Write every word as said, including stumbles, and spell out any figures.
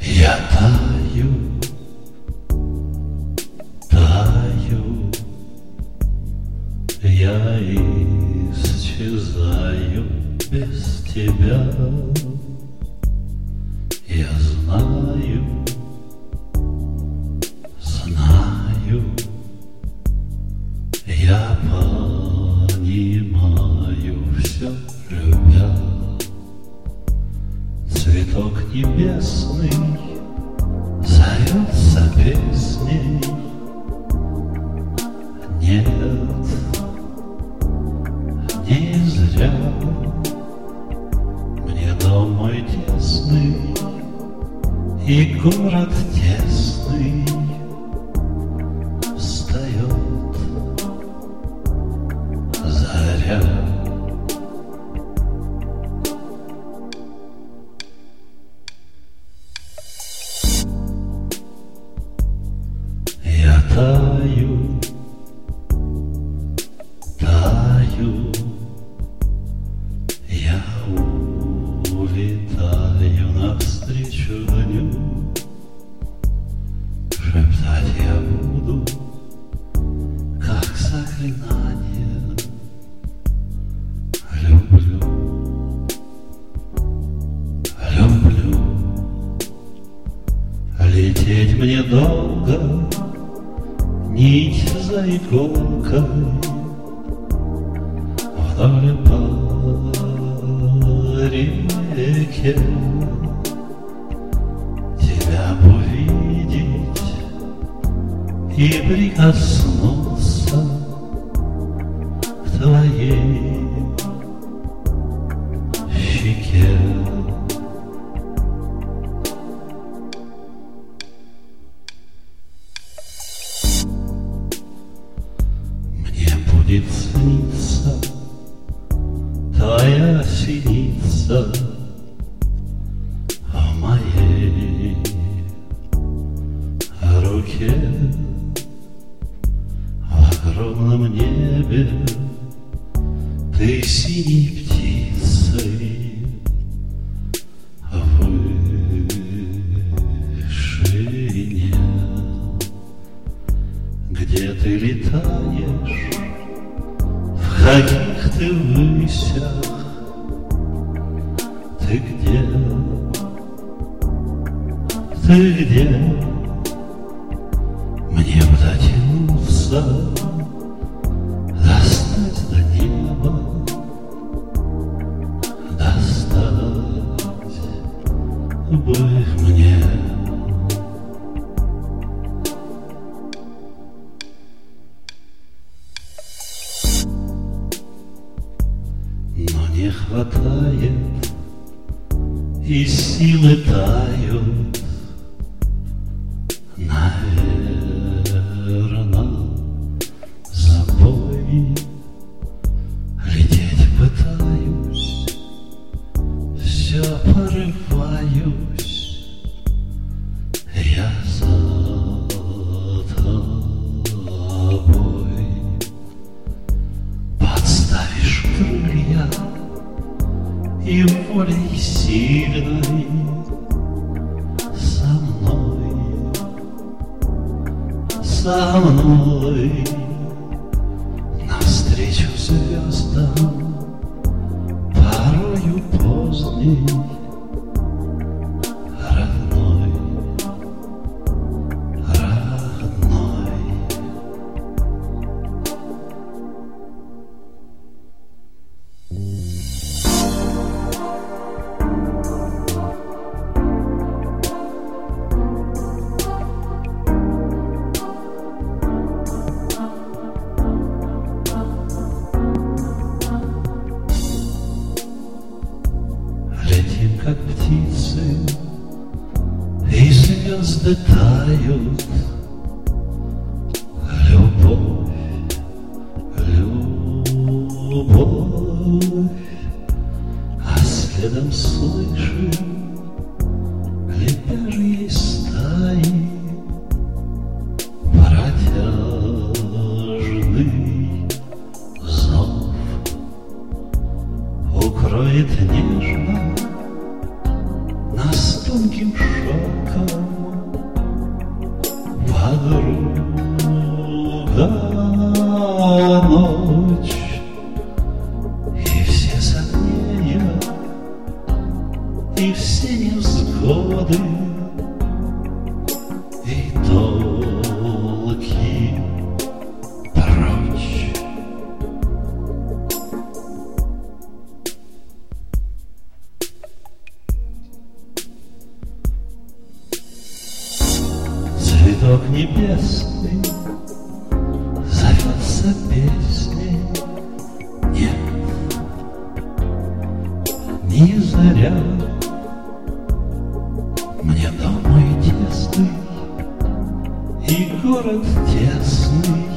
Я таю, таю, я исчезаю без тебя. Я знаю, знаю, я понимаю все, любя. Цветок небесный зовется песней. Нет, не зря мне дом мой тесный и город тесный встает заря. Я таю, таю, я улетаю навстречу дню. Шептать я буду, как заклинание. Люблю, люблю, лететь мне долго, нить за иголкой вдоль по реке. Тебя увидеть и прикоснуться к твоей щеке. Будет сниться твоя синица в моей руке. В огромном небе ты синей птицей в вышине, где ты летаешь, в каких ты высях, ты где, ты где? Мне бы дотянуться, достать до неба, достать бы мне. Но не хватает, и силы тают, наверно, забой. Лететь пытаюсь, все порываюсь, я за тобой. Подставишь крылья и волей сильной со мной, со мной навстречу звездам, порою поздней, родной, родной. Как птицы, и звезды тают. Любовь, любовь, а следом слышим лебяжьи стаи протяжный зов укроет нежно нас. звонким шагом подруга ночь, и все сомнения, и все невзгоды, и толки прочь. Цветок небесный зовется песней. Нет, не заря. Мне дом мой тесный и город тесный.